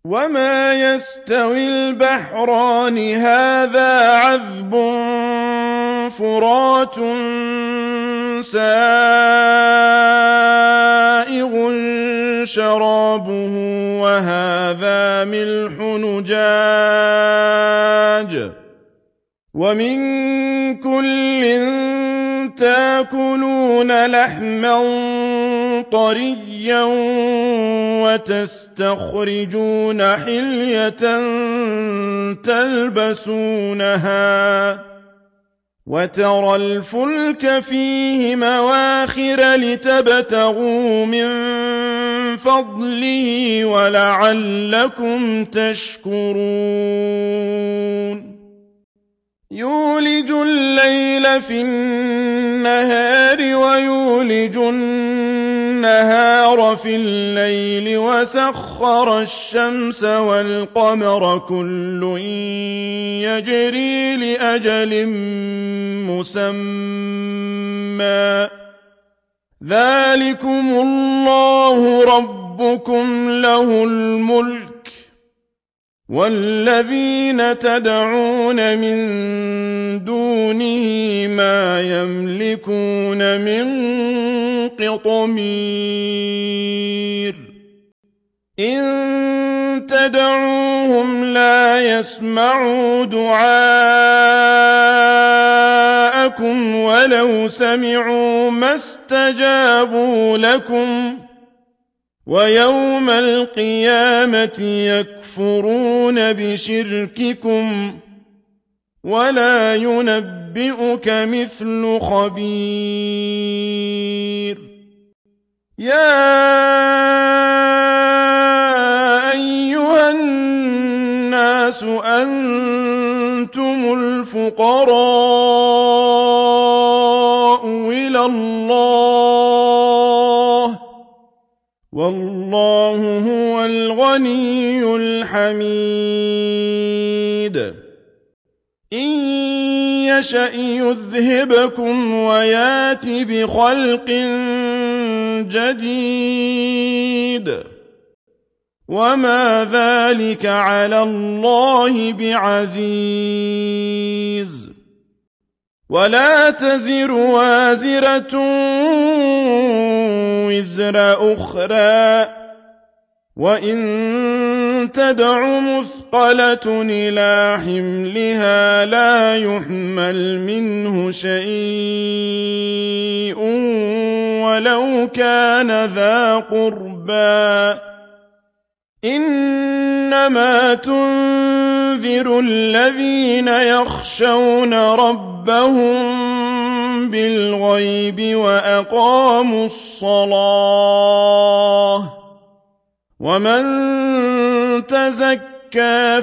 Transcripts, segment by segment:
وما يستوي البحران هذا عذب فرات سائغ شرابه وهذا ملح نجاج ومن كل تاكلون لحما طريا وتستخرجون حلية تلبسونها وترى الفلك فيه مواخر لتبتغوا من فضله ولعلكم تشكرون يولج الليل في النهار ويولج النهار في الليل وسخر الشمس والقمر كل يجري لأجل مسمى ذلكم الله ربكم له الملك والذين تدعون من دونه ما يملكون من قطمير إن تدعوهم لا يسمعوا دعاءكم ولو سمعوا ما استجابوا لكم ويوم القيامة يكفرون بشرككم ولا ينبئك مثل خبير يا أيها الناس أنتم الفقراء إلى الله والله هو الغني الحميد إن يشأ يذهبكم ويات بخلق جديد وما ذلك على الله بعزيز ولا تزر وازرة وزر أخرى وإن تدع مثقلة إلى حملها لا يحمل منه شيء ولو كان ذا قربى إنما تنذر الذين يخشون ربهم بالغيب وأقاموا الصلاة ومن تزكى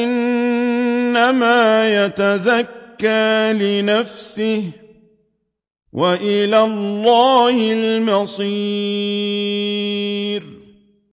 فإنما يتزكى لنفسه وإلى الله المصير